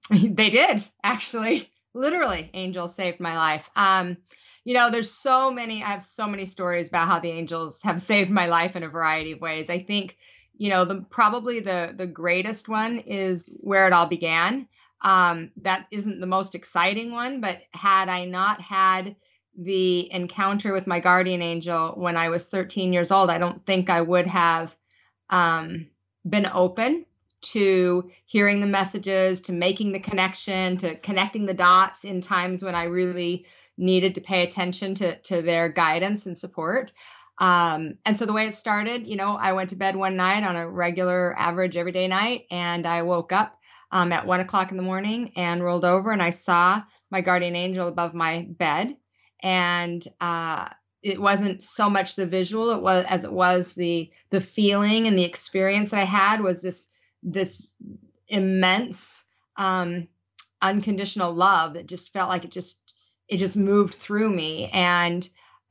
They did, actually. Literally, angels saved my life. There's so many, I have so many stories about how the angels have saved my life in a variety of ways. I think, probably the greatest one is where it all began. That isn't the most exciting one, but had I not had the encounter with my guardian angel when I was 13 years old, I don't think I would have um, been open to hearing the messages, to making the connection, to connecting the dots in times when I really needed to pay attention to their guidance and support. And so the way it started, I went to bed one night on a regular, average, everyday night, and I woke up at 1 o'clock in the morning and rolled over, and I saw my guardian angel above my bed. And it wasn't so much the visual, it was the feeling and the experience that I had was this immense unconditional love that just felt like it just moved through me. And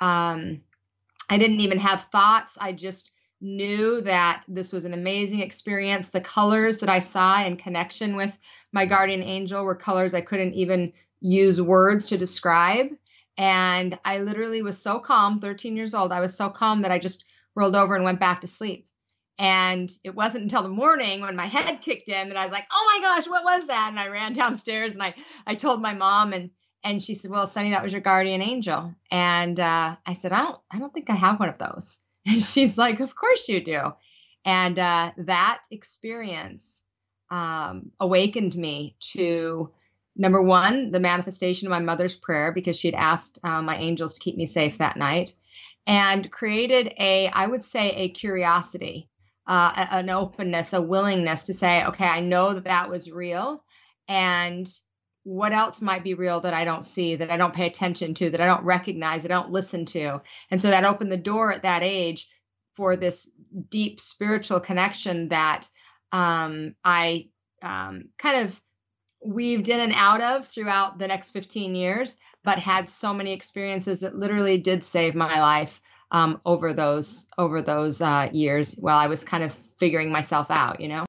I didn't even have thoughts. I just knew that this was an amazing experience. The colors that I saw in connection with my guardian angel were colors I couldn't even use words to describe. And I literally was so calm, 13 years old. I was so calm that I just rolled over and went back to sleep. And it wasn't until the morning when my head kicked in that I was like, oh my gosh, what was that? And I ran downstairs and I told my mom, and she said, well, Sunny, that was your guardian angel. And I said, I don't think I have one of those. And she's like, of course you do. And that experience awakened me to, number one, the manifestation of my mother's prayer, because she had asked my angels to keep me safe that night, and created I would say, a curiosity, an openness, a willingness to say, okay, I know that that was real. And what else might be real that I don't see, that I don't pay attention to, that I don't recognize, that I don't listen to? And so that opened the door at that age for this deep spiritual connection that I kind of weaved in and out of throughout the next 15 years, but had so many experiences that literally did save my life over those years while I was kind of figuring myself out.